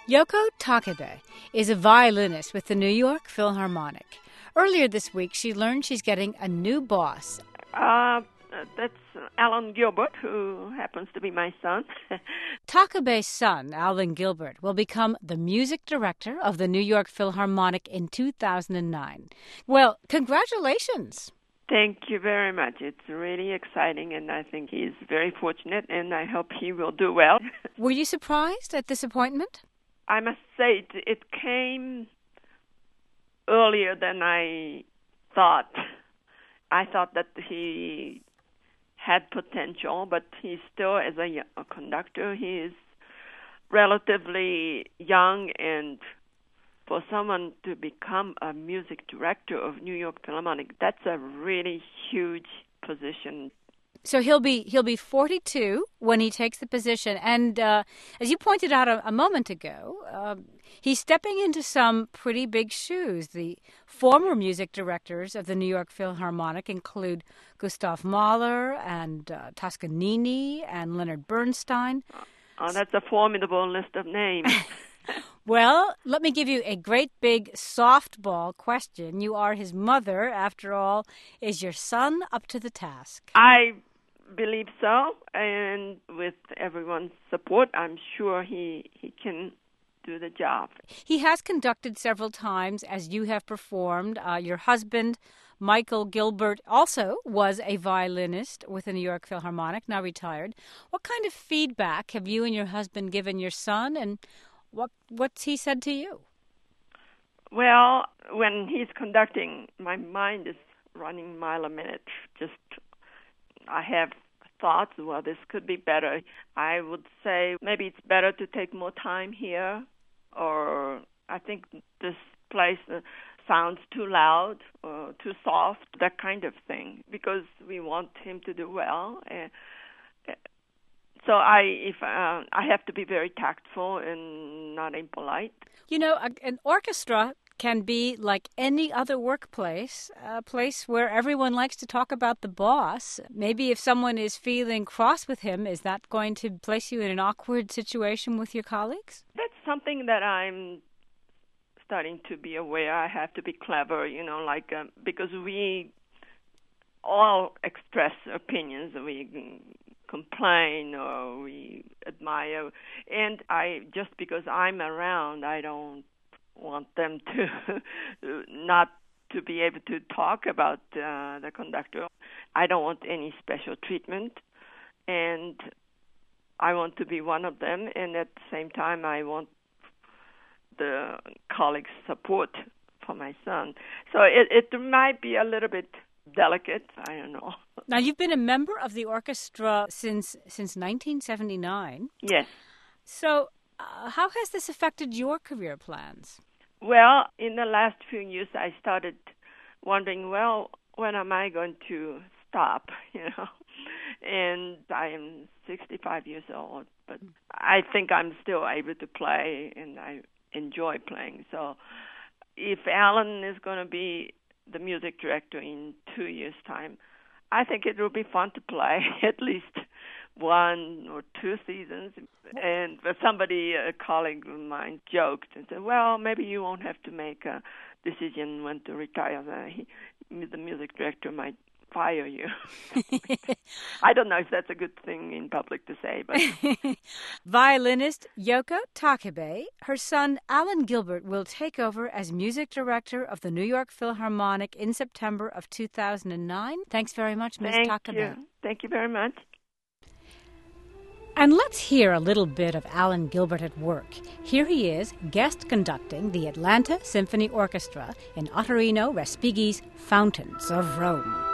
Yoko Takebe is a violinist with the New York Philharmonic. Earlier this week, she learned she's getting a new boss. That's Alan Gilbert, who happens to be my son. Takebe's son, Alan Gilbert, will become the music director of the New York Philharmonic in 2009. Well, congratulations. Thank you very much. It's really exciting, and I think he's very fortunate, and I hope he will do well. Were you surprised at this appointment? I must say it came earlier than I thought. I thought that he had potential, but he's still, as a conductor, he is relatively young, and for someone to become a music director of New York Philharmonic, that's a really huge position. So he'll be 42 when he takes the position, and as you pointed out a moment ago, he's stepping into some pretty big shoes. The former music directors of the New York Philharmonic include Gustav Mahler and Toscanini and Leonard Bernstein. Oh, that's a formidable list of names. Well, let me give you a great big softball question. You are his mother, after all. Is your son up to the task? I believe so, and with everyone's support, I'm sure he can do the job. He has conducted several times as you have performed. Your husband, Michael Gilbert, also was a violinist with the New York Philharmonic, now retired. What kind of feedback have you and your husband given your son, and what's he said to you? Well, when he's conducting, my mind is running a mile a minute. I have thoughts, well, this could be better. I would say maybe it's better to take more time here, or I think this place sounds too loud or too soft, that kind of thing, because we want him to do well. So I have to be very tactful and not impolite. You know, an orchestra can be like any other workplace, a place where everyone likes to talk about the boss. Maybe if someone is feeling cross with him, is that going to place you in an awkward situation with your colleagues? That's something that I'm starting to be aware. I have to be clever, because we all express opinions. We complain or we admire, and just because I'm around, I don't want them to not to be able to talk about the conductor. I don't want any special treatment, and I want to be one of them, and at the same time I want the colleagues' support for my son. So it might be a little bit delicate, I don't know. Now, you've been a member of the orchestra since 1979. Yes. So how has this affected your career plans? Well, in the last few years, I started wondering, well, when am I going to stop, And I am 65 years old, but I think I'm still able to play, and I enjoy playing. So if Alan is going to be the music director in 2 years' time, I think it will be fun to play at least 1 or 2 seasons. And a colleague of mine joked and said, well, maybe you won't have to make a decision when to retire. The music director might fire you. I don't know if that's a good thing in public to say. But Violinist Yoko Takebe, her son Alan Gilbert will take over as music director of the New York Philharmonic in September of 2009. Thanks very much, Ms. Takebe. Thank you very much. And let's hear a little bit of Alan Gilbert at work. Here he is, guest conducting the Atlanta Symphony Orchestra in Ottorino Respighi's Fountains of Rome.